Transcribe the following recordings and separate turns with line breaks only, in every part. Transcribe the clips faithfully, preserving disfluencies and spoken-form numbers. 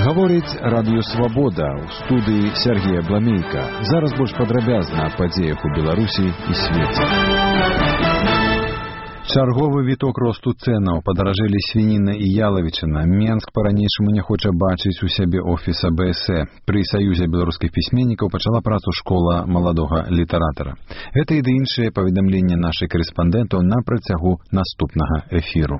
Гаворыць Радыё Свабода ў студыі Сергея Бламейка. Зараз больш падрабязна аб падзеях у Беларусі і свеце. Чарговы віток росту цэнаў, падаражэлі свініна і ялавічына. Менск па-ранейшаму не хоча бачыць у сябе офіса бэ эс э. Пры Саюзе беларускіх пісьменнікаў пачала працу школа маладога літаратара. Гэта і ды іншыя паведамленні нашай карэспандэнтаў на працягу наступнага эфіру.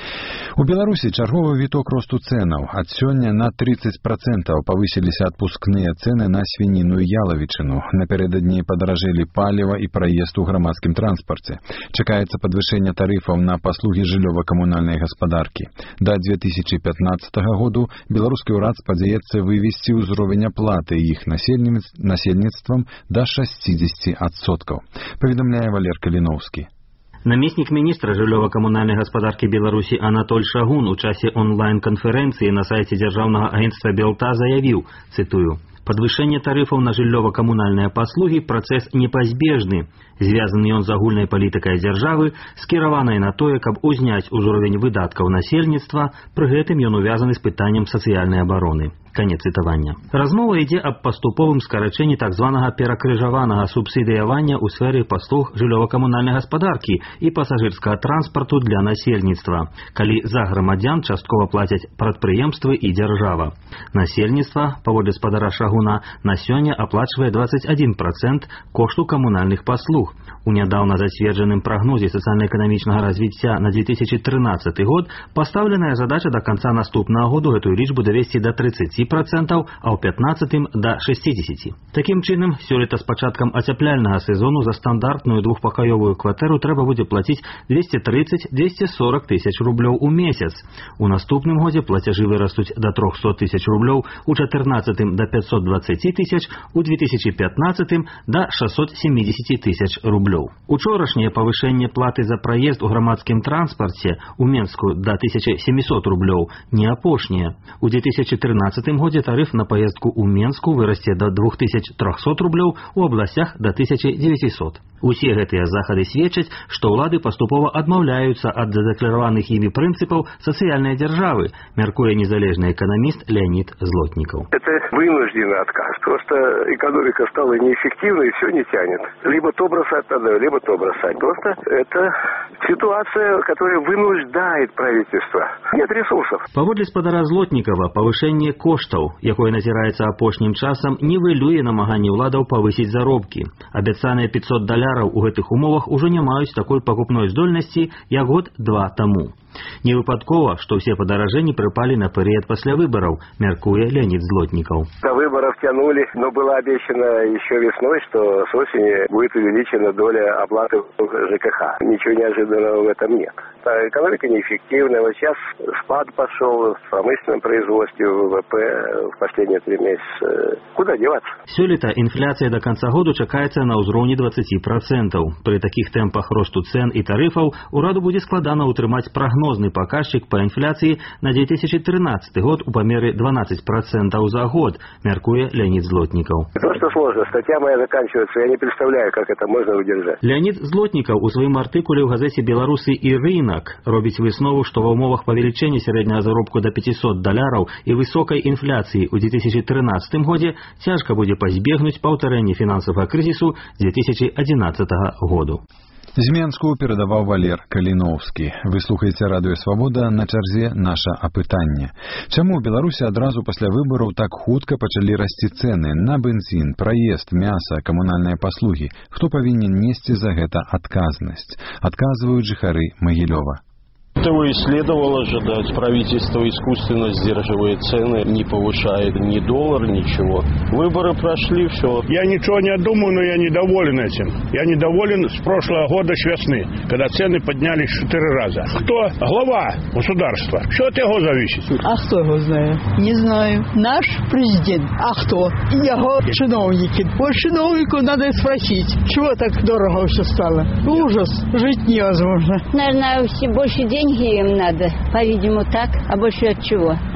У Беларусі чарговы віток росту цэнаў. Ад сёння на тридцать процентов павысіліся адпускныя цэны на свініну і ялавічыну. Напярэдадні падаражэлі паліва і праезд у грамадскім транспарце. Чакаецца падвышэнне тарыфаў на паслугі жыллёва-камунальнай гаспадаркі. Да две тысячи пятнадцатого году беларускі ўрад спадзяецца вывесці ўзровень аплаты іх насельніцтвам да шестьдесят процентов. Паведамляе Валер Каліноўскі.
Намеснік міністра жыллёва-камунальнай гаспадаркі Беларусі Анатоль Шагун у часе онлайн-канферэнцыі на сайце дзяржаўнага агенцтва Белта заявіў, цытую: «Падвышэнне тарыфаў на жыллёва-камунальныя паслугі – працэс непазбежны. Звязаны ён з агульнай палітыкай дзяржавы, скіраванай на тое, каб узняць узровень выдаткаў насельніцтва, пры гэтым ён увязаны з пытаннем сацыяльнай абароны». Канец цытавання. Размова ідзе аб паступовым скарачэнні так званага перакрыжаванага субсідыявання ў сферы паслуг жыллёва-камунальнай гаспадаркі і пасажырскага транспарту для насельніцтва, калі за грамадзян часткова плацяць прадпрыемствы і дзяржава. Насельніцтва, паводле спадара Шагуна, на сёння аплачвае двадцать один процент кошту камунальных паслуг. У нядаўна зацверджаным прагнозе сацыяльна-эканамічнага развіцця на две тысячи тринадцатый год пастаўленая задача да канца наступнага году гэтую лічбу давесці да тридцати процентов, а ў пятнадцатым да шестидесяти. Такім чынам, сёлета з пачаткам ацяпляльнага сезону за стандартную двухпакаёвую кватэру трэба будзе плаціць двести тридцать — двести сорок тысяч рублёў у месяц. У наступным годзе плацяжы вырастуць да трёхсот тысяч рублёў, у чатырнаццатым да пятьсот двадцати тысяч, у две тысячи пятнадцатым да шестьсот семидесяти тысяч рублёў. Учорашняе павышэнне платы за праезд у грамадскім транспарце у Менску да тысячи семисот рублёў не апошняе. У две тысячи тринадцатым годзе тарыф на паездку ў Менску вырасце да двух тысяч трёхсот рублёў, у абласцях да тысячи девятисот. Усе гэтыя захады сведчаць, што ўлады паступова адмаўляюцца ад задэклараваных імі прынцыпаў сацыяльнай дзяржавы, мяркуе незалежны эканаміст Леонид Злотников.
Это вынужденный отказ. Просто экономика стала неэффективной и все не тянет. Либо то бросать надо, либо то бросать. Просто это ситуация, которая вынуждает правительство. Нет ресурсов.
Паводле спадара Злотникова, павышэнне коштаў, якое назіраецца апошнім часам, нівелюе намаганні ўладаў павысіць заробкі. Абяцаныя пятьсот даляраў у гэтых умовах ужо не маюць такой пакупной здольнасці, як год-два таму. Не выпадкова, што ўсе падаражэнні прыпалі на перыяд пасля выбараў, мяркуе Леонид Злотников.
До выборов тянули, но было обещано еще весной, что с осени будет увеличена доля оплаты ЖКХ. Ничего неожиданного в этом нет. Экономика неэффективная. Вот сейчас спад пошел в промышленном производстве, ВВП в последние три месяца. Куда деваться?
Сёлета инфляция до конца года чакаецца на ўзроўні двадцать процентов. При таких темпах росту цен и тарифов ураду будет складана утрымаць прогнозный показчик по инфляции на две тысячи тринадцатый год у памеры двенадцать процентов за год, мяркуе Леонид Злотников.
Просто сложно. Статья моя заканчивается. Я не представляю, как это можно удержать.
Леонид Злотников у сваім артыкуле ў газеце «Беларусы і рынок» робіць выснову, што ва ўмовах павелічэння сярэдняга заробку до пятисот даляраў і высокай інфляцыі ў две тысячи тринадцатым годзе цяжка будзе пазбегнуць паўтарэння фінансавага крызісу две тысячи одиннадцатого году.
З Менску перадаваў Валер Каліноўскі. Вы слухаеце Радыё Свабода, на чарзе наша апытанне. Чаму ў Беларусі адразу пасля выбараў так хутка пачалі расці цэны на бензін, праезд, мяса, камунальныя паслугі? Хто павінен несці за гэта адказнасць? Адказваюць жыхары Магілёва.
Этого и следовало ожидать. Правительство искусственно сдерживает цены, не повышает ни доллар, ничего. Выборы прошли, все.
Я ничего не думаю, но я недоволен этим. Я недоволен с прошлого года, с весны, когда цены поднялись в четыре раза. Кто глава государства? Что от него зависит?
А кто его знает? Не знаю. Наш президент. А кто? Его чиновники. Вот чиновнику надо спросить, чего так дорого все стало? Ужас. Жить невозможно.
Наверное, все больше денег им надо, по-видимому, так, а больше от чего?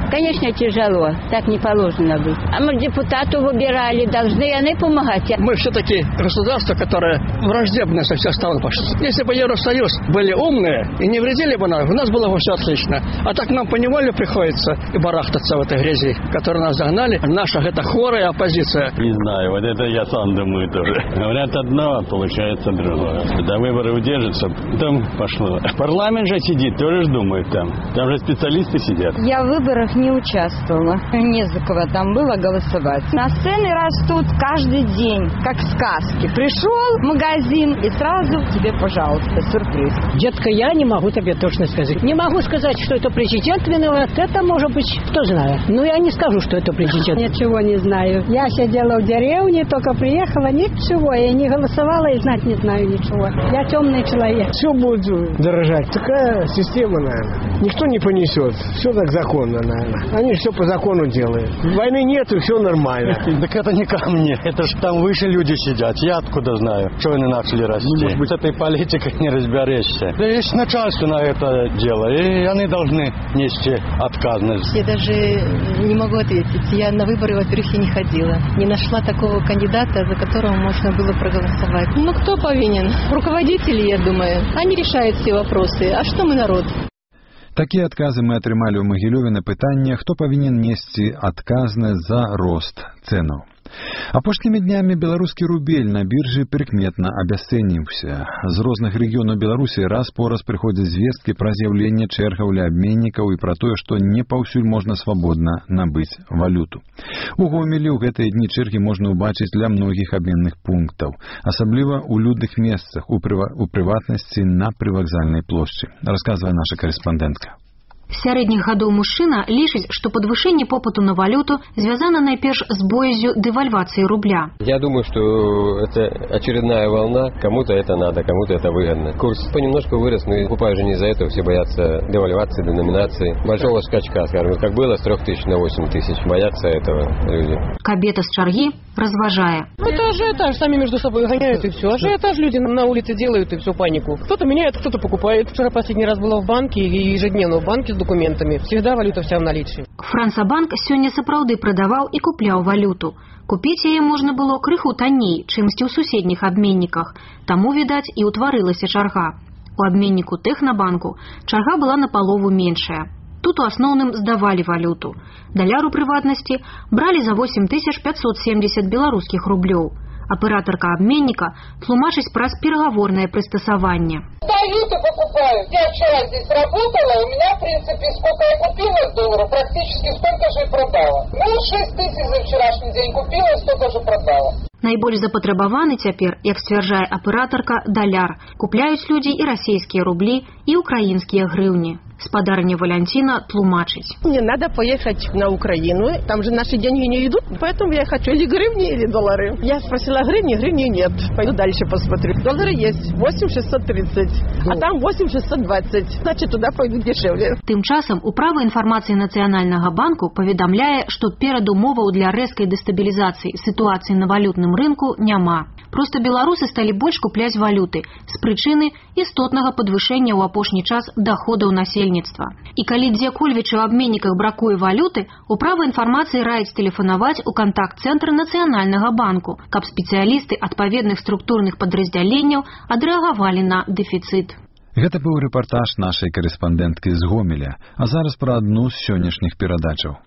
Конечно, тяжело. Так не положено быть. А мы депутатов выбирали, должны они помогать.
Мы все-таки государство, которое враждебное со всех сторон пошло. Если бы Евросоюз были умные и не вредили бы нам, у нас было бы все отлично. А так нам поневоле приходится и барахтаться в этой грязи, которую нас загнали. Наша это хворая оппозиция.
Не знаю, вот это я сам думаю тоже. Говорят одно, а получается другое. Когда выборы удержатся, там пошло. Парламент же сидит, тоже думает там. Там же специалисты сидят.
Я в выборах не участвовала. Не за кого там было голосовать. На сцены растут каждый день, как в сказке. Пришел в магазин и сразу тебе, пожалуйста, сюрприз.
Детка, я не могу тебе точно сказать. Не могу сказать, что это президент виноват. Это может быть, кто знает. Но я не скажу, что это президент.
Ничего не знаю. Я сидела в деревне, только приехала, ничего. Я не голосовала и знать не знаю ничего. Я темный человек.
Все будет дорожать. Такая система, наверное. Никто не понесет. Все так законно, наверное. Они все по закону делают. Войны нет, и все нормально.
Так это не ко мне. Это ж там выше люди сидят. Я откуда знаю, что они начали расти. Может быть, этой политикой не разберешься. Да есть начальство на это дело, и они должны нести отказность.
Я даже не могу ответить. Я на выборы, во-первых, и не ходила. Не нашла такого кандидата, за которого можно было проголосовать. Ну, кто повинен? Руководители, я думаю. Они решают все вопросы. А что мы, народ?
Такія адказы мы атрымалі ў Магілёве на пытанне, хто павінен несці адказнасць за рост цэнаў. Апошнімі днямі беларускі рубель на біржы прыкметна абясцэніўся. З розных рэгіёнаў Беларусі раз по раз прыходзяць звесткі пра з'яўленне чэргаў ля абменнікаў і пра тое, што не паўсюль можна свабодна набыць валюту. У Гомелі ў гэтыя дні чэргі можна ўбачыць ля многіх абменных пунктаў, асабліва ў людных месцах, у, прыва... у прыватнасці на прывакзальнай плошчы, расказвае наша карэспандэнтка.
Сярэдніх гадоў мужчына лічыць, што падвышэнне попыту на валюту звязана найперш з боязю дэвальвацыі рубля.
Я думаю, что это очередная волна. Кому-то это надо, кому-то это выгодно. Курс понемножку вырос, но покупают же не из-за этого. Все боятся девальвации, деноминации. Большого скачка, скажем, как было с трех тысяч на восемь тысяч. Боятся этого люди.
Кабета з чаргі разважае.
Это ажиотаж, сами между собой гоняют и все. Ажиотаж люди на улице делают и всю панику. Кто-то меняет, кто-то покупает. Вчера последний раз была в банке и ежедневно в банке с документами. Всегда валюта вся в наличии.
Франсабанк сёння сапраўды прадаваў і купляў валюту. Купіць яе можна было крыху танней, чымсьці ў суседніх абменніках. Таму, відаць, і ўтварылася чарга. У абменніку Тэхнабанку чарга была напалову меншая. Тут у асноўным здавалі валюту. Даляру прыватнасці бралі за восемь тысяч пятьсот семьдесят беларускіх рублёў. Операторка обменника тлумачить про переговорное пристосование.
Валюту покупаю. Я вчера здесь работала, у меня, в принципе, сколько я купила с доллара, практически столько же и продала. Ну, шесть тысяч за вчерашний день купила, столько же продала.
Найбольш запатрабаваны цяпер, як сцвярджае аператорка, даляр. Купляюць людзі і расійскія рублі, і украінскія грыўні. Спадарня Валентина тлумачить.
Мне надо поехать на Украину, там же наши деньги не идут, поэтому я хочу или гривни, или доллары. Я спросила гривни, гривни нет. Пойду дальше посмотрю. Доллары есть, восемь шестьсот тридцать, а там восемь шестьсот двадцать. Значит, туда пойду дешевле.
Тым часам управа інфармацыі Нацыянальнага банку паведамляе, што перадумоваў для рэзкай дэстабілізацыі сітуацыі на валютным рынку няма. Просто беларусы сталі больш купляць валюты з прычыны істотнага падвышэння ў апошні час даходаў насельніцтва. І калі дзе-кольвічы ў абменніках бракуе валюты, управа інфармацыі раіць тэлефанаваць у кантакт-цэнтр Нацыянальнага банку, каб спецыялісты адпаведных структурных падраздзяленняў адрэагавалі на дэфіцыт.
Гэта быў рэпартаж нашай карэспандэнткі з Гомеля, а зараз пра адну з сённяшніх перадачаў.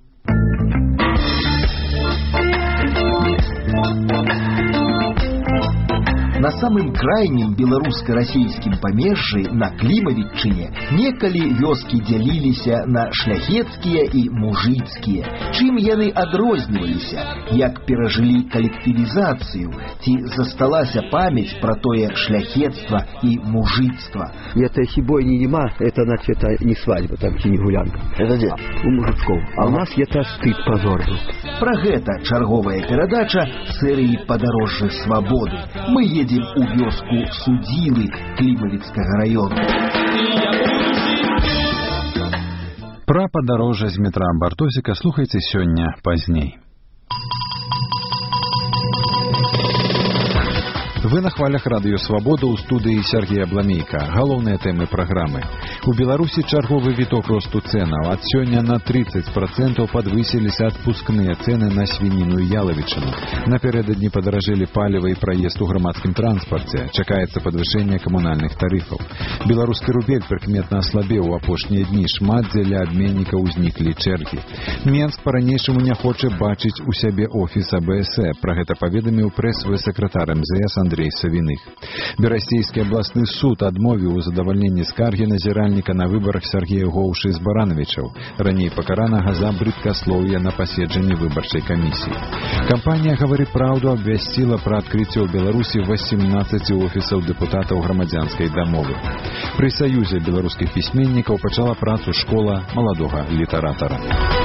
На самым крайнім беларуска-расійскім памежжы на Клімавітчыне некалі вёскі дзяліліся на шляхецкія і мужыцкія. Чым яны адрозніваліся, як перажылі калектывізацыю, ці засталася памяць пра тое шляхецтва і мужыцтва.
Это если бойни нема, это значит это не свадьба, там не гулянка. Это где? У мужичков. А у нас это стыд, позор.
Пра гэта чарговая перадача серыі «Падарожжа свабоды». Мы едем у вёску Судзілы Клімавіцкага раёну.
Пра падарожжа з метра Бартосіка слухайце сёння пазней. Вы на хвалях радыё Свабода, у студыі Сергей Абламейка. Галоўныя тэмы праграмы. У Беларусі чарговы віток росту цэнаў. Ад сёння на тридцать процентов падвысіліся адпускныя цэны на свініну і ялавічыну. Напярэдадні падаражэлі паліва і праезд у грамадскім транспарце. Чакаецца падвышэнне камунальных тарыфаў. Беларускі рубель прыкметна аслабеў у апошнія дні. Шмат дзеля абменнікаў узніклі чэргі. Менск па-ранейшаму не хоча бачыць у сябе офіс А Б С Э. Пра гэта паведаміў прэсавы сакратар Эм Зэ Эс Андрей Савіных. Берасцейскі абласны суд адмовіў у задавальненні скаргі назіральніка на выбарах Сергея Гоўшы з Барановичаў, раней пакаранага за брыдкаслоўе на паседжанні выбарчай камісіі. Кампанія «Гавары праўду» абвясціла пра адкрыццё ў Беларусі восемнадцати офісаў дэпутатаў грамадзянскай дамовы. Пры саюзе беларускіх пісьменнікаў пачала працу школа маладога літаратара.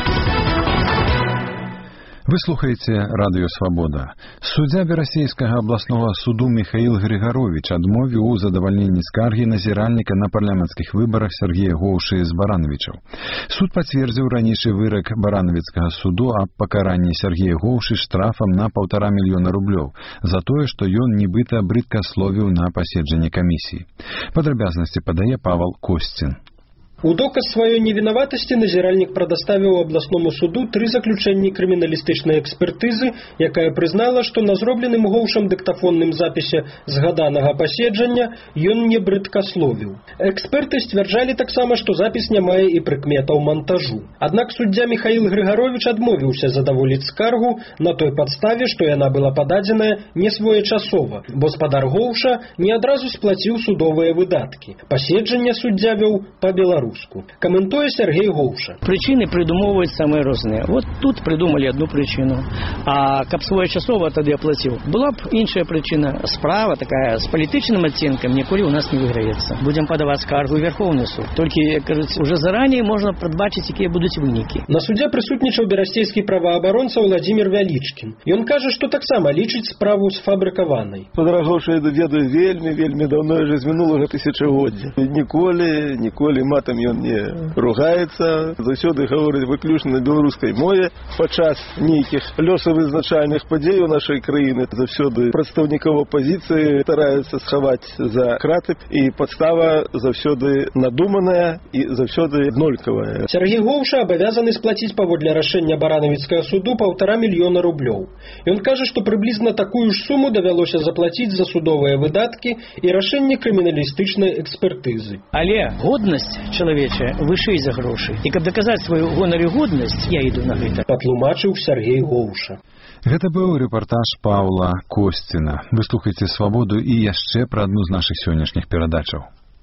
Вы слухаеце радыё Свабода. Суддзя Берасцейскага абласнога суду Михаил Григорович адмовіў у задавальненні скаргі назіральніка на парламенцкіх выбарах Сергея Гоўшы з Барановичаў. Суд пацвердзіў ранейшы вырак Барановіцкага суду аб пакаранні Сергея Гоўшы штрафам на паўтара мільёна рублёў за тое, што ён нібыта брыдкасловіў на паседжанні камісіі. Падрабязнасці падае Павел Костин.
У доказ сваёй невінаватасці назіральнік прадаставіў абласному суду тры заключэнні крыміналістычнай экспертызы, якая прызнала, што на зробленым Гоўшам дыктафонным запісе згаданага паседжання ён не брыдкасловіў. Эксперты сцвярджалі таксама, што запіс не мае і прыкметаў монтажу. Аднак суддзя Михаил Григорович адмовіўся задаволіць скаргу на той падставе, што яна была пададзеная не своечасова, бо спадар Гоўша не адразу сплаціў судовыя выдаткі. Паседжанне суддзя вёў па-беларуску. Комментуя Сергей Гоўша.
Причины придумывают самые разные. Вот тут придумали одну причину. А каб своечасова тады оплатил. Была б іншая причина. Справа такая с политичным оттенком ніколі у нас не выиграется. Будем подавать скаргу в Верховный суд. Только, кажется, уже заранее можно прадбачыць, якія будуць вынікі.
На суде прысутнічаў берасцейскі праваабаронца Владимир Вялічкін. Ён кажа, што таксама лічыць справу сфабрыкаванай.
Падарагоўшы ведаю вельмі, вельмі даўно, уже з мінулага тысячагоддзя. Ніколі, ніколі матам ён не ругаецца, заўсёды гаворыць выключна на беларускай мове. Падчас нейкіх лёсавызначальных падзей у нашай краіны заўсёды прадстаўнікоў апазіцыі стараюцца схаваць за краты, і падстава заўсёды надуманая і заўсёды аднолькавая.
Сергей Гоўша абавязаны сплаціць паводле рашэння Барановіцкага суду паўтара мільёна рублёў. Ён кажа, што прыблізна такую ж суму давялося заплаціць за судовыя выдаткі і рашэнне крыміналістычнай экспертызы.
Але годнасць человеча вышэй за грошы. І каб даказаць сваю гонарыгоднасць, я іду на гэта.
Патлумачыў Сергей Гоўша.
Гэта быў рэпартаж Паўла Косціна. Вы слухаеце Свабоду і яшчэ пра адну з нашых сённяшніх перадачаў.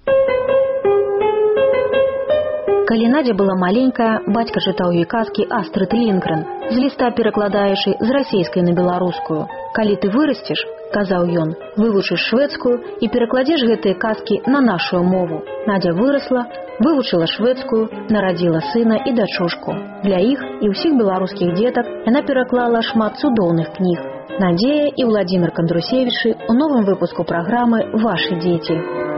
Калі Надя была маленькая, бацька чытаў ёй казкі Астрыд Лінгрен, з ліста перакладаючы з расейскай на беларускую. Калі ты вырасцеш, казаў ён, вывучыш шведскую і перакладзеш гэтыя казкі на нашу мову. Надя вырасла, вывучыла шведскую, нарадзіла сына і дачушку. Для іх і ўсіх беларускіх дзетак яна пераклала шмат цудоўных кніг. Надзея і Владимир Кандрусевічы у новым выпуску праграмы «Вашы дзеці».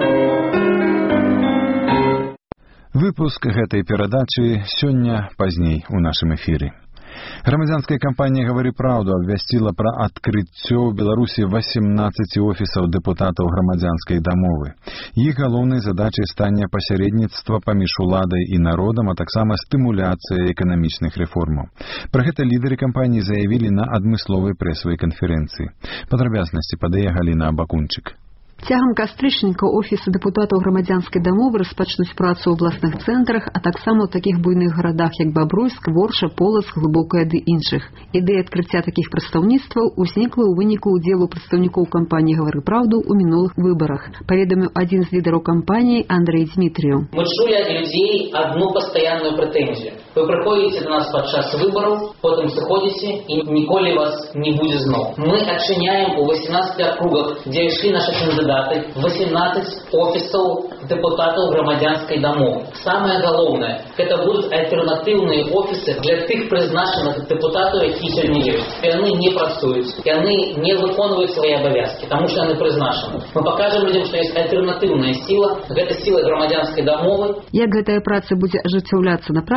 Выпуск гэтай перадачы сёння пазней у нашым эфіры. Грамадзянская кампанія «Гавары праўду» абвясціла пра адкрыццё ў Беларусі восемнадцати офісаў дэпутатаў грамадзянскай дамовы. Іх галоўнай задачай стане пасярэдніцтва паміж уладай і народам, а таксама стымуляцыя эканамічных рэформаў. Пра гэта лідары кампаніі заявілі на адмысловай прэсавай канферэнцыі. Падрабязнасці падае Галіна Абакунчык.
Цягам кастрычніка офісы дэпутатаў грамадзянскай дамовы распачнуць працу ў абласных цэнтрах, а таксама ў такіх буйных гарадах, як Бабруйск, Ворша, Полацк, Глыбокая ды іншых. Ідэя адкрыцця такіх прадстаўніцтваў узнікла ў выніку ўдзелу прадстаўнікоў кампаніі «Гавары праўду» ў мінулых выбарах, паведаміў адзін з лідараў кампаніі Андрей Дмітрыеў.
Мы чулі ад людзей адну пастаянную прэтэнзію. Вы прыходзіце да нас падчас выбараў, потым сыходзіце і ніколі вас не будзе зноў. Мы адчыняем у восемнадцати акругах, дзе ішлі нашы кандыдаты, восемнадцать офісаў дэпутатаў грамадзянскай дамовы. Самае галоўнае, гэта будуць альтэрнатыўныя офісы для тых прызначаных дэпутатаў, які сёння ёсць. Яны не працуюць, яны не выконваюць свае абавязкі, таму што яны прызначаны. Мы пакажам людзям, што ёсць альтэрнатыўная сіла, гэта сіла грамадзянскай дамовы.
Як гэтая праца будзе ажыццяўляцца на практыцы,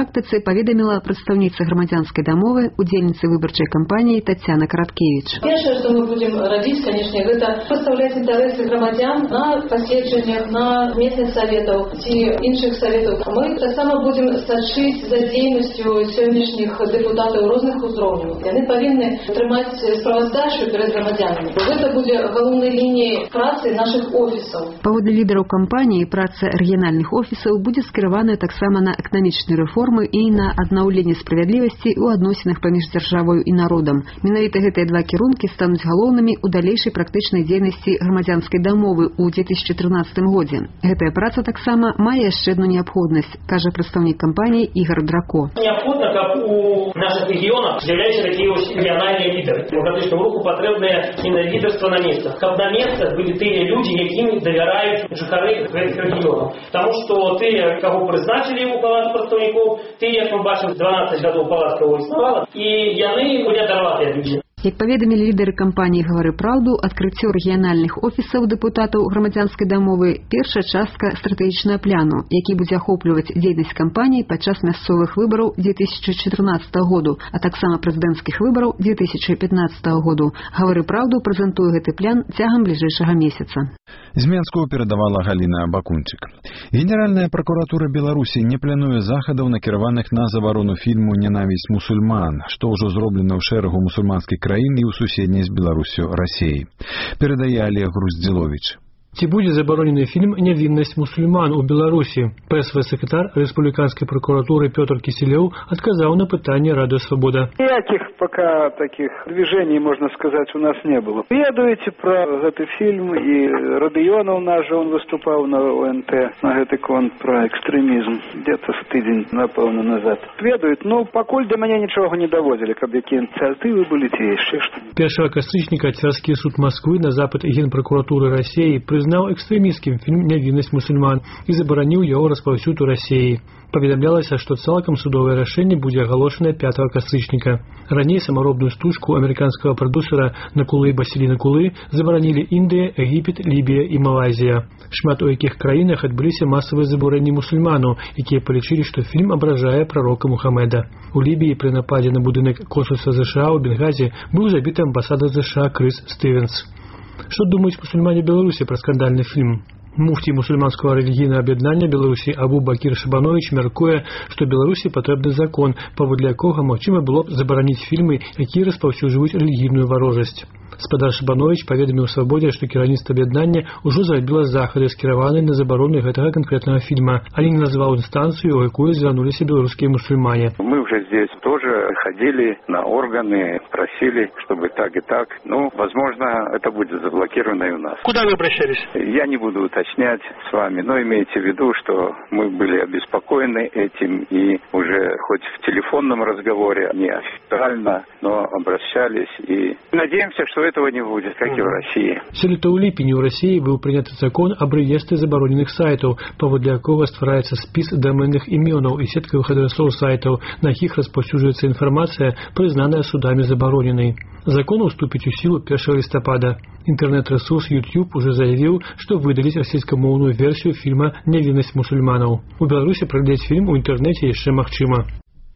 паведаміла прадстаўніца грамадзянскай дамовы, удзельніцы выбарчай кампаніі Таццяна Караткевіч.
Першае, што мы будзем рабіць, канешне, гэта прадстаўляць інтарэсы грамадзян на паседжаннях, на местных саветаў ці іншых саветаў. Мы таксама будзем сачыць за дзейнасцю сённяшніх дэпутатаў розных узроўняў. Яны павінны трымаць справаздачу перад грамадзянамі. Гэта будзе галоўнай лініяй працы нашых офісаў.
Паводле лідараў кампаніі, праца рэгіянальных офісаў будзе скіраваная таксама на эканамічныя рэформы і на аднаўленне справядлівасці ў адносінах паміж дзяржавою і народам. Менавіта гэтыя два кірункі стануць галоўнымі ў далейшай практычнай дзейнасці грамадзянскай дамовы ў две тысячи тринадцатым годзе. Гэтая праца таксама мае яшчэ одну неабходнасць, кажа прадстаўнік кампаніі Ігор Драко.
Неабходна, каб у наших регионах з'являліся такія рэгіянальныя лідары. Демократычнаму руху патрэбнае іменно лідарства на месцах. Каб на месцах былі тыя людзі, якім давяраюць жыхары гэтых рэгіёнаў. Таму што тыя, каго прызначылі ў палату прадстаўнікоў, тыя, як мы бачым, дванаццаць гадоў палатка існавала, і яны былі адарватыя людзі.
Як паведамілі лідары кампаніі «Гавары праўду», адкрыццё рэгіянальных офісаў дэпутатаў грамадзянскай дамовы – першая частка стратэгічнага пляну, які будзе ахопліваць дзейнасць кампаніі падчас мясцовых выбараў две тысячи чатырнаццатага году, а таксама прэзідэнцкіх выбараў две тысячи пятнаццатага году. «Гавары праўду» прэзентуе гэты плян цягам бліжэйшага месяца.
З Менску перадавала Галіна Бакунчык. Генеральная пракуратура Беларусі не плануе захадаў, накіраваных на забарону фільму «Ненавісць мусульман», што ўжо зроблена ў шэрагу мусульманскіх краін і ў суседняй з Беларусю Расіі. Перадае Олег Груздзіловіч.
Ці будзе забаронены фільм «Нявіннасць мусульман» у Беларусі? Прэс-сакратар рэспубліканскай прокуратуры Пётр Кісілёў адказаў на пытанне Радио Свобода.
Никаких пока таких движений, можно сказать, у нас не было. Ведаеце про гэты фильм, и Родионов наш же, он выступал на ОНТ, на гэты конт про экстремизм, где-то с тыдзень, напэўна, назад. Ведают, но пакуль до меня ничего не доводили, каб якія инициативы были, те еще что.
Першага кастрычніка царскі суд Москвы на запыт Генпракуратуры России признал экстремистским фильм «Нявіннасць мусульман» и забараніў яго распаўсюд у России. Паведамлялася, што цалкам судовае рашэнне будзе агалошанае пятага кастрычніка. Раней самаробную стужку амерыканскага прадюсера Накулы Басілі Накулы забаранілі Індыя, Егіпет, Лібія і Малайзія. Шмат у якіх краінах адбыліся масавыя забурэнні мусульманаў, якія палічылі, што фільм абражае прарока Мухаммеда. У Лібіі пры нападзе на будынак консульства США ў Бенгазе быў забіты амбасадар США Крыс Стывенс. Што думаюць мусульмане Беларусі пра скандальны фільм? Муфтій мусульманского рэлігійнага аб'яднання Беларусі Абу Бакір Шабанович мяркуе, што Беларусі патрэбны закон, паводле якога магчыма было б забараніць фільмы, якія распаўсюджваюць рэлігійную варожасць. Спадар Шабанович паведаміў Свабодзе, што кіраўніцтва аб'яднання ўжо зрабіла захады, скіраваныя на забарону гэтага канкрэтнага фільма, але не назваў інстанцыю, у якую звярнуліся беларускія мусульмане.
Мы уже здесь тоже ходили на органы, просили, чтобы так и так. Ну, возможно, это будет заблокировано и у нас.
Куда вы обращались?
Я не буду уточнять с вами, но имейте в виду, что мы были обеспокоены этим и уже хоть в телефонном разговоре, не официально, но обращались и надеемся, что этого не будет, как и в России.
Сёлета ў ліпені ў Расіі быў прыняты закон аб рэестры забароненых сайтаў, паводле якога ствараецца спіс даменных імёнаў і сеткавых адрасоў сайтаў, на якіх распаўсюджваецца інфармацыя, прызнаная судамі забароненай. Закон уступіць у сілу першага лістапада. Інтэрнэт-рэсурс YouTube уже заявіў, што выдаліць расійскамоўную версію фільма «Нявіннасць мусульманаў». У Беларусі праглядзець фільм у інтэрнэце яшчэ магчыма.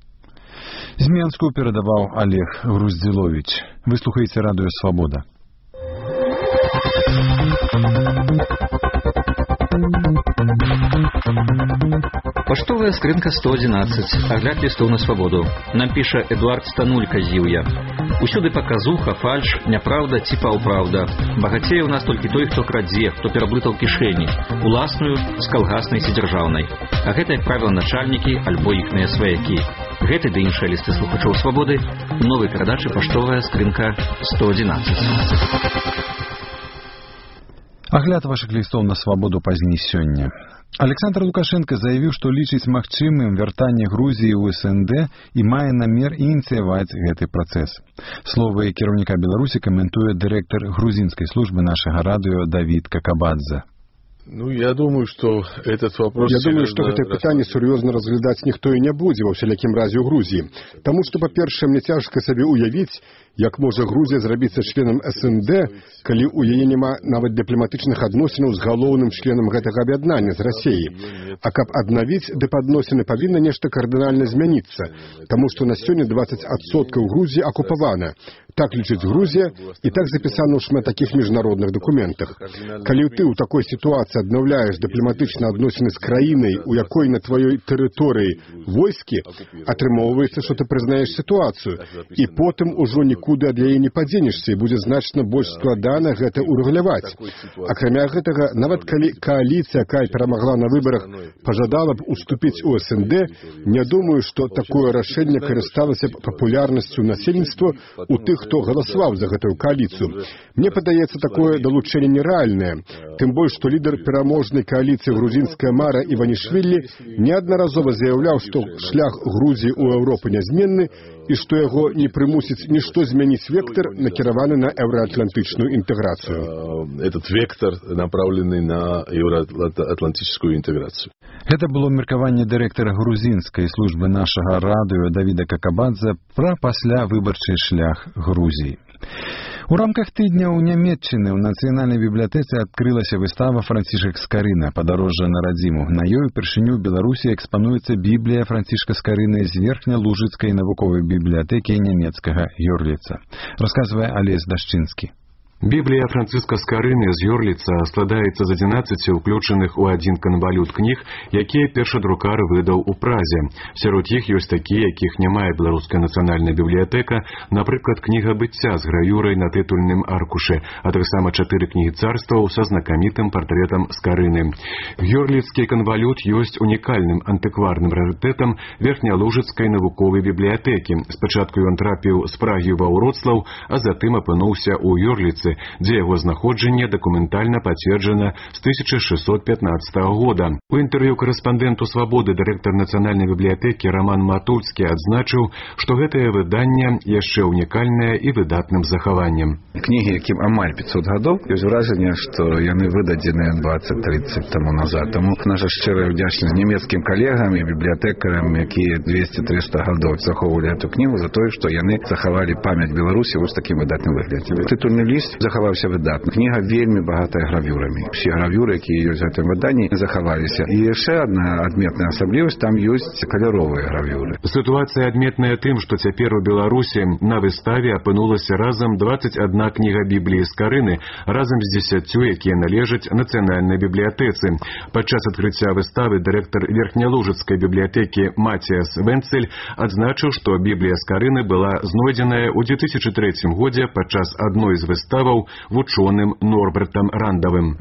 З Менску перадаваў Олег Груздзіловіч. Вы слухаеце Радыё Свабода.
Паштовая скрынка сто одиннадцать. Агляд лістоў на свабоду. Нам піша Эдуард Станулька з Іўя. Усюды паказуха, фальш, няправда ці паўправда. Багацее ў нас толькі той, хто крадзе, хто пераблытаў кішэні, уласную, з калгаснай ці дзяржаўнай. А гэта, як правіла, начальнікі альбо іхныя сваякі. Гэты ды іншыя лісты слухачоў свабоды у новай перадачы «Паштовая скрынка сто одиннадцать».
Агляд вашых лістоў на свабоду пазней сёння. Александр Лукашенко заявіў, што лічыць магчымым вяртанне Грузіі ў эс эн дэ і мае намер ініцыяваць гэты працэс. Словы кіраўніка Беларусі каментуе дырэктар грузінскай службы нашага радыё Давід Какабадзе.
Ну, я думаю, что этот вопрос...
Я думаю, што гэта пытанне сур'ёзна разглядаць ніхто і не будзе ва ўсялякім разе ў Грузіі. Таму што, па-першае, мне цяжка сабе ўявіць, як можа Грузія зрабіцца членам эс эн дэ, калі ў яе няма нават дыпламатычных адносінаў з галоўным членам гэтага аб'яднання з Расіі. А каб аднавіць дыпадносіны, павінна нешта кардынальна змяніцца, таму што на сёння дваццаць адсоткаў Грузіі акупавана. Так лічыць Грузія, і так запісана ў шмат такіх міжнародных дакументах. Калі ты ў такой сітуацыі аднаўляеш дыпламатычныя адносіны з краінай, у якой на тваёй тэрыторыі войскі, атрымоўваецца, што ты прызнаеш сітуацыю, і потым ужо нікуды ад яе не падзенешся, і будзе значна больш складана гэта ўрэгуляваць. Акрамя гэтага, нават калі кааліцыя, якая перамагла на выбарах, пажадала б уступіць у эс эн дэ, не думаю, што такое рашэнне карысталася б папулярнасцю насельніцтва у тых, хто галасаваў за гэтую кааліцыю. Мне падаецца, такое далучэнне нерэальнае. Тым больш, што лідар пераможнай кааліцыі грузінская Мара Іванішвілі неаднаразова заяўляў, што шлях Грузіі ў Еўропу нязменны і што яго не прымусіць нішто змяніць вектор, накіраваны на еўраатлантычную інтэграцыю.
Этот вектор направлены на еўраатлантычную інтэграцыю.
Гэта было меркаванне дырэктара грузінскай службы нашага радыё Давіда Какабадзе пра паслявыбарчы шлях Грузіі. У рамках тыдня ў Нямецчыны ў нацыянальнай бібліятэцы адкрылася выстава «Францішак Скарына. Падарожжа на радзіму». На ёй упершыню ў Беларусі экспануецца Біблія Францішка Скарыны з верхнялужыцкай навуковай бібліятэкі нямецкага Ёрліца. Расказвае Алесь Дашчынскі.
Біблія Франциска Скарыны з Ёрліца складаецца з адзінаццаці ўключаных у адзін канвалют кніг, якія першадрукар выдаў у Празе. Сярод іх ёсць такія, якіх не мае беларуская нацыянальная бібліятэка, напрыклад, кніга быцця з гравюрай на тытульным аркушы, а таксама чатыры кнігі царстваў са знакамітым партрэтам Скарыны. Ёрліцкі канвалют ёсць унікальным антыкварным рарытэтам верхнялужыцкай навуковай бібліятэкі. Спачатку ён трапіў з Прагі ва Ўроцлаў, а затым апынуўся ў Ёрліцы, дзе яго знаходжанне дакументальна пацверджана з тысяча шэсцьсот пятнаццатага года. У інтэрв'ю карэспандэнту «Свабоды» дырэктар нацыянальнай бібліятэкі Роман Матульскі адзначыў, што гэтае выданне яшчэ унікальнае і выдатным захаваннем.
Кнігі, якім амаль пятьсот гадоў, ёсць вражанне, што яны выдадзеныя дваццаць-трыццаць таму назад. Таму наша шчырая ўдзячнасць нямецкім калегам і бібліятэкарам, якія двесце-трыста гадоў захоўвалі эту кнігу, за тое, што яны захавалі памяць Беларусі вось такім выдатным выглядзе. Тытульны ліст захаваўся выдатна. Кніга вельмі багатая гравюрамі. Усе гравюры, якія ёсць у гэтым выданні, захаваліся. І яшчэ адна адметная асаблівасць, там ёсць каляровыя гравюры.
Сітуацыя адметная тым, што цяпер у Беларусі на выставе апынулася разам дваццаць адна кніга Бібліі Скарыны, разам з дзесяццю, якія належаць нацыянальнай бібліятэцы. Падчас адкрыцця выставы дырэктар верхнялужыцкай бібліятэкі Матіас Венцель адзначыў, што Біблія Скарыны была знойдзеная ў две тысячи трэцім годзе падчас адной з выставаў вучоным Норбертам Рандавым.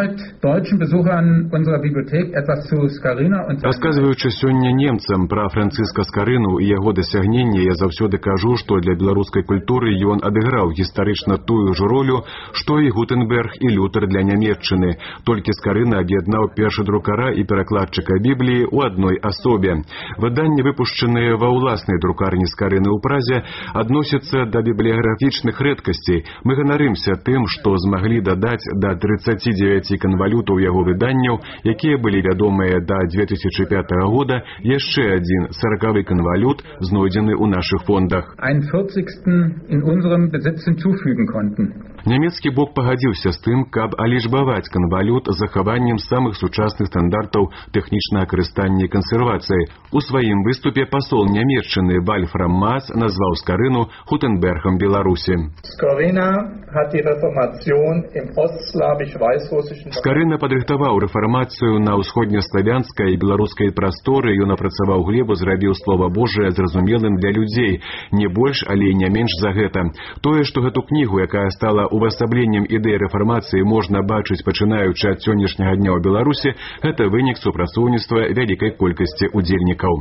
Расказваючы сёння немцам пра Франціска Скарыну і яго дасягненні, я заўсёды кажу, што для беларускай культуры ён адыграў гістарычна тую ж ролю, што і Гутенберг і Лютер для Нямецчыны. Толькі Скарына аб'яднаў першадрукара і перакладчыка Бібліі ў адной асобе. Выданні, выпушчаныя ва ўласнай друкарні Скарыны ў Празе, адносяцца да бібліяграфічных рэдкасцей. Мы ганарымся тым, што змаглі дадаць да трыццаці дзевяці канвалютаў яго выданняў, якія былі вядомыя да две тысячи пятага года, яшчэ адзін саракавы канвалют знойдзены ў нашых фондах. Нямецкі бок пагадзіўся з тым, каб алічбаваць канвалют з захаваннем самых сучасных стандартаў тэхнічнага карыстання і кансервацыі. У сваім выступе пасол Нямецчыны Вальфрам Маас назваў Скарыну Гутенбергам Беларусі. Скарына падрыхтаваў рэфармацыю на ўсходнеславянскай і беларускай прасторы, ён апрацаваў глебу, зрабіў слова Божае зразумелым для людзей. Не больш, але не менш за гэта. Тое, што гэту кнігу, якая стала увасабленнем ідэі рэфармацыі, можна бачыць пачынаючы ад сённяшняга дня ў Беларусі, гэта вынік супрацоўніцтва вялікай колькасці удзельнікаў.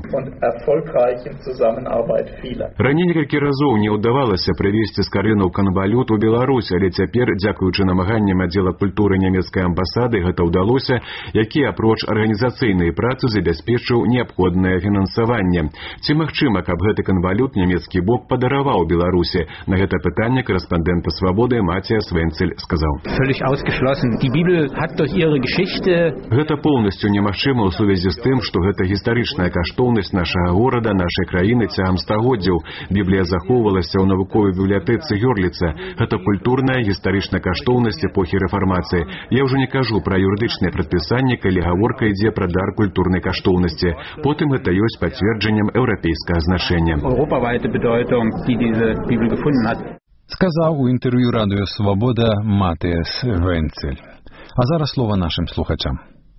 Раней некалькі разоў не ўдавалася прывесці Скарыну ў канвалют у Беларусь, але цяпер, дзякуючы намаганням аддзела культуры нямецкай амбасады, гэта ўдалося, які апроч арганізацыйнай працы забяспечыў неабходнае фінансаванне. Ці магчыма, каб гэты канвалют нямецкі бок падараваў Беларусі? На гэта пытанне карэспандэнта «Свабоды» Матіас Матиас Венцель сказаў:
Völlig ausgeschlossen. Die Bibel hat durch ihre Geschichte.
Гэта полностью немагчыма ў сувязі з тым, што гэта гістарычная каштоўнасць нашага горада, нашай краіны цягам стагоддзяў. Біблія захоўвалася ў навуковай бібліятэцы Гёрліца. Гэта культурная гістарычная каштоўнасць эпохі рэфармацыі. Я ўжо не кажу пра юрыдычныя прадпісанні, калі гаворка ідзе пра дар культурнай каштоўнасці. Потым гэта ёсць пацверджаннем еўрапейскага значэння.
Europаweite Bedeutung, die diese Bibel gefunden hat.
Сказаў у інтэрв'ю радыё «Свабода» Матиас Венцель. А зараз слово нашим слухачам.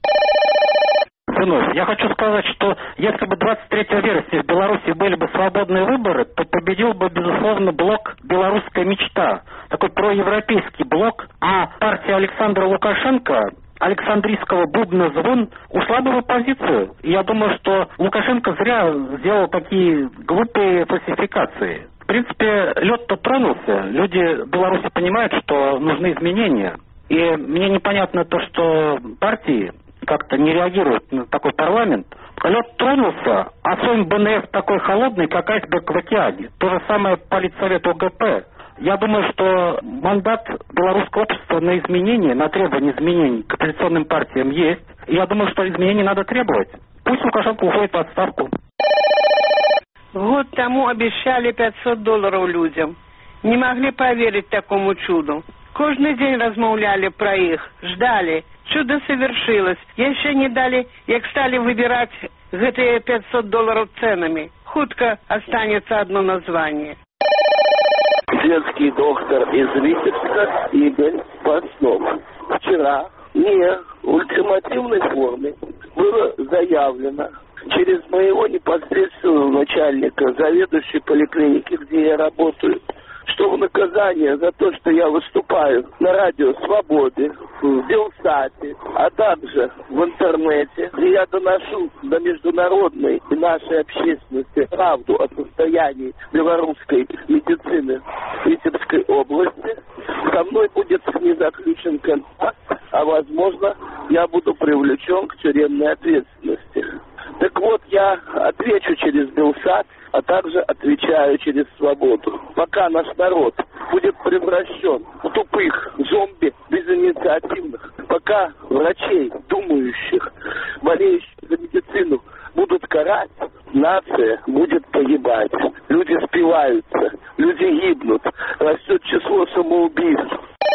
Вновь, я хочу сказать, что если бы двадцать третьего вересня в Беларуси были бы свободные выборы, то победил бы, безусловно, блок «Белорусская мечта», такой проевропейский блок, а партия Александра Лукашенко, Александрийского бубна звон, ушла бы в оппозицию. И я думаю, что Лукашенко зря сделал такие глупые фальсификации. В принципе, лед-то тронулся. Люди в Беларуси понимают, что нужны изменения. И мне непонятно то, что партии как-то не реагируют на такой парламент. Лед тронулся, а сон БНФ такой холодный, как айсберг в океане. То же самое политсовет ОГП. Я думаю, что мандат белорусского общества на изменения, на требование изменений к оппозиционным партиям есть. И я думаю, что изменений надо требовать. Пусть Лукашенко уходит в отставку.
Год тому обещали пятьсот долларов людям. Не могли поверить такому чуду. Каждый день размовляли про их, ждали. Чудо совершилось. Еще не дали, як стали выбирать эти пятьсот долларов ценами. Хутко останется одно название.
Детский доктор из Витебска Игорь Паснов. Вчера мне в ультимативной форме было заявлено через моего непосредственного начальника, заведующей поликлиники, где я работаю, что в наказание за то, что я выступаю на радио «Свободы», в Белсате, а также в интернете, где я доношу до международной и нашей общественности правду о состоянии белорусской медицины в Витебской области, со мной будет не заключен контракт, а возможно я буду привлечен к тюремной ответственности. Так вот, я отвечу через Белсат, а также отвечаю через «Свободу». Пока наш народ будет превращен в тупых зомби безинициативных, пока врачей, думающих, болеющих за медицину будут карать, нация будет погибать. Люди спиваются, люди гибнут, растет число самоубийств.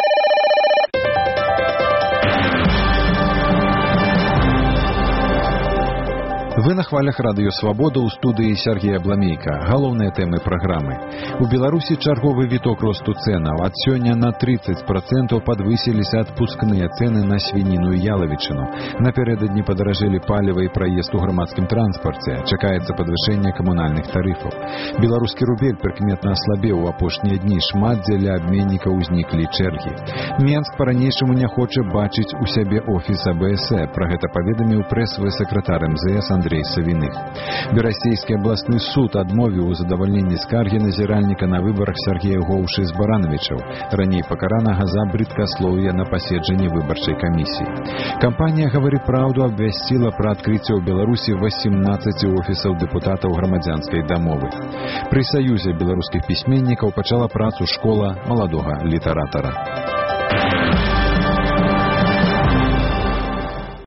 Вы на хвалях радыё «Свабода» ў студыі Сергея Бламейка. Галоўныя тэмы праграмы. У Беларусі чарговы віток росту цэнаў. Ад сёння на тридцать процентов падвысіліся адпускныя цэны на свініну і ялавічыну. Напярэдадні падаражэлі паліва і праезд у грамадскім транспарце. Чакаецца падвышэнне камунальных тарыфаў. Беларускі рубель прыкметна аслабеў у апошнія дні. Шмат дзеля абменнікаў узніклі чэргі. Менск па-ранейшаму не хоча бачыць у сябе офіс А Б С Э. Пра гэта паведаміў прэсавы сакратар Эм Зэ Эс Андрей Савіных. Берасцейскі абласны суд адмовіў у задавальненні скаргі назіральніка на выбарах Сергея Гоўшы з Барановичаў, раней пакаранага за брыдкаслоўе на паседжанні выбарчай камісіі. Кампанія «Гавары праўду» абвясціла пра адкрыццё ў Беларусі восемнадцати офісаў дэпутатаў грамадзянскай дамовы. Пры саюзе беларускіх пісьменнікаў пачала працу школа маладога літаратара.